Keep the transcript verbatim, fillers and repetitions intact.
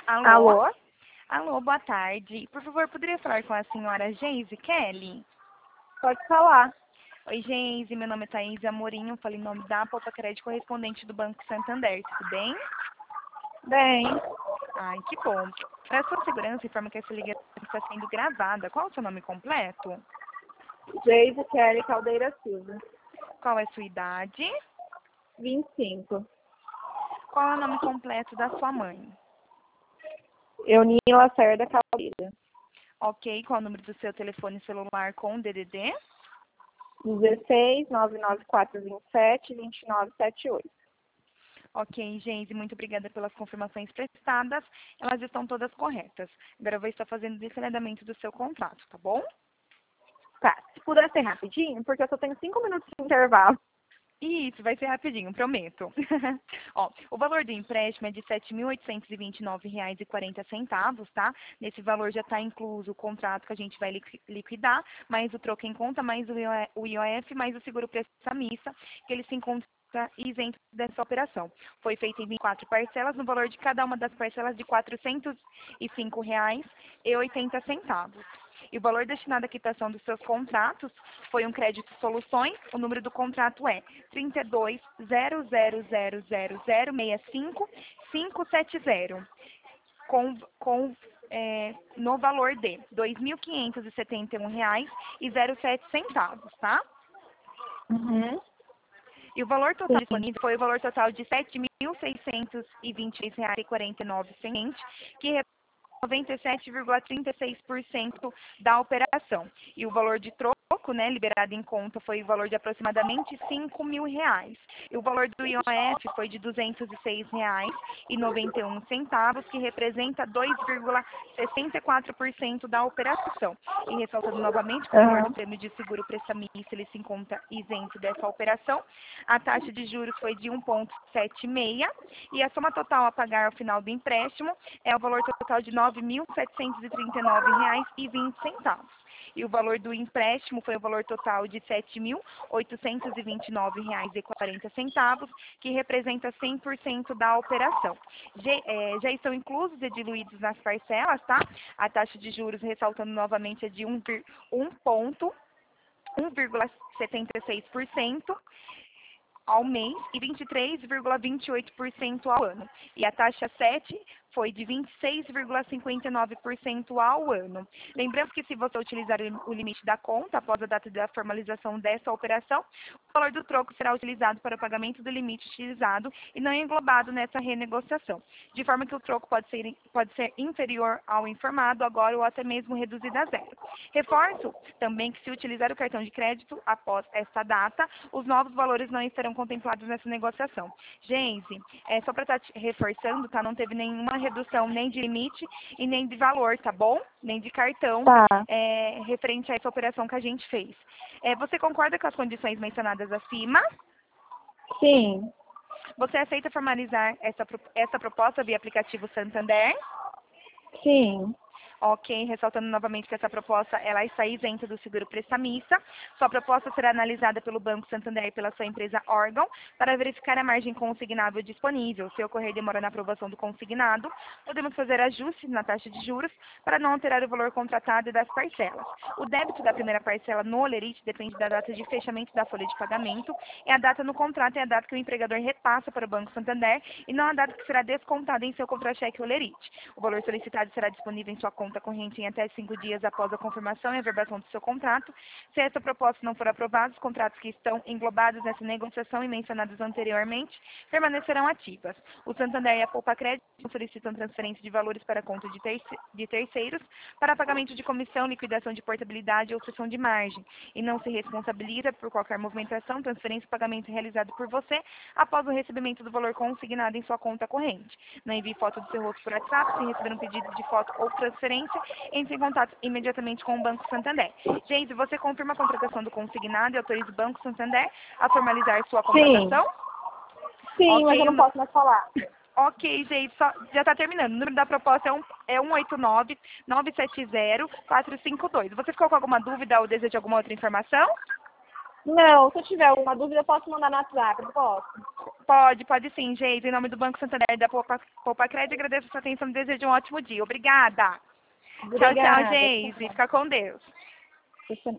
Alô? Alô? Alô, boa tarde. Por favor, poderia falar com a senhora Geise Kelly? Pode falar. Oi, Geise, meu nome é Thaís Amorim, falei em nome da Poupa Crédito, correspondente do Banco Santander, tudo bem? Bem, Ai, que bom. Para sua segurança, informa que essa ligação está sendo gravada. Qual é o seu nome completo? Geise Kelly Caldeira Silva, Qual é a sua idade? vinte e cinco. Qual é o nome completo da sua mãe? Eunina Lacerda Caldeira, Ok, qual é o número do seu telefone celular com D D D? dezesseis, nove nove quatro dois sete, dois nove sete oito. Ok, Geise, muito obrigada pelas confirmações prestadas. Elas estão todas corretas. Agora eu vou estar fazendo o detalhamento do seu contrato, tá bom? Tá, se puder ser rapidinho, porque eu só tenho cinco minutos de intervalo. Isso, vai ser rapidinho, prometo. Ó, o valor do empréstimo é de sete mil oitocentos e vinte e nove reais e quarenta centavos, tá? Nesse valor já está incluso o contrato que a gente vai liqui- liquidar, mais o troco em conta, mais o I O F, o I O F, mais o seguro presta-missa, que ele se encontra isento dessa operação. Foi feito em vinte e quatro parcelas, no valor de cada uma das parcelas de quatrocentos e cinco reais e oitenta centavos. E o valor destinado à quitação dos seus contratos foi um crédito soluções. O número do contrato é trinta e dois, zero zero zero zero zero seis cinco cinco sete zero, com, com é, no valor de dois mil quinhentos e setenta e um reais e zero sete centavos, tá? Uhum. E o valor total Sim. disponível foi o valor total de sete mil seiscentos e vinte e seis reais e quarenta e nove centavos, que noventa e sete vírgula trinta e seis por cento da operação. E o valor de troco, né, liberado em conta, foi o valor de aproximadamente cinco mil reais. E o valor do I O F foi de duzentos e seis reais e noventa e um centavos, que representa dois vírgula sessenta e quatro por cento da operação. E ressaltando novamente que o valor do Uhum. prêmio de seguro presta-missa, ele se encontra isento dessa operação. A taxa de juros foi de um vírgula setenta e seis e a soma total a pagar ao final do empréstimo é o valor total de nove mil setecentos e trinta e nove reais e vinte centavos. E o valor do empréstimo foi o valor total de sete mil oitocentos e vinte e nove reais e quarenta centavos, que representa cem por cento da operação. Já, é, já estão inclusos e diluídos nas parcelas, tá? A taxa de juros, ressaltando novamente, é de um vírgula setenta e seis por cento ao mês e vinte e três vírgula vinte e oito por cento ao ano. E a taxa sete foi de vinte e seis vírgula cinquenta e nove por cento ao ano. Lembrando que se você utilizar o limite da conta após a data da formalização dessa operação, o valor do troco será utilizado para o pagamento do limite utilizado e não englobado nessa renegociação, de forma que o troco pode ser, pode ser inferior ao informado agora ou até mesmo reduzido a zero. Reforço também que se utilizar o cartão de crédito após esta data, os novos valores não estarão contemplados nessa negociação. Geise, é, só para estar reforçando, tá? Não teve nenhuma redução nem de limite e nem de valor, tá bom? Nem de cartão, Tá. é, referente a essa operação que a gente fez. É, você concorda com as condições mencionadas acima? Sim. Você aceita formalizar essa, pro- essa proposta via aplicativo Santander? Sim. Ok, ressaltando novamente que essa proposta ela está isenta do seguro presta-missa. Sua proposta será analisada pelo Banco Santander e pela sua empresa órgão para verificar a margem consignável disponível. Se ocorrer demora na aprovação do consignado, podemos fazer ajustes na taxa de juros para não alterar o valor contratado e das parcelas. O débito da primeira parcela no Olerite depende da data de fechamento da folha de pagamento, e a data no contrato é a data que o empregador repassa para o Banco Santander e não a data que será descontada em seu contra-cheque Olerite. O valor solicitado será disponível em sua conta corrente em até cinco dias após a confirmação e averbação do seu contrato. Se essa proposta não for aprovada, os contratos que estão englobados nessa negociação e mencionados anteriormente permanecerão ativas. O Santander e a Poupa Crédito solicitam transferência de valores para a conta de, terce- de terceiros para pagamento de comissão, liquidação de portabilidade ou cessão de margem, e não se responsabiliza por qualquer movimentação, transferência ou pagamento realizado por você após o recebimento do valor consignado em sua conta corrente. Não envie foto do seu rosto por WhatsApp. Se receber um pedido de foto ou transferência, entre em contato imediatamente com o Banco Santander. Gente, você confirma a contratação do consignado e autoriza o Banco Santander a formalizar sua Sim. contratação? Sim, mas eu Ok, o não nu- posso mais falar. ok, gente, só- já está terminando. O número da proposta é, um, é um oito nove, nove sete zero, quatro cinco dois. Você ficou com alguma dúvida ou deseja alguma outra informação? Não, se eu tiver alguma dúvida, eu posso mandar no WhatsApp, não posso? Pode, pode sim, Geise. Em nome do Banco Santander e da Poupa, Poupa Crédito, agradeço a sua atenção e desejo um ótimo dia. Obrigada. Tchau, tchau, Obrigada. Geise. Fica com Deus. Você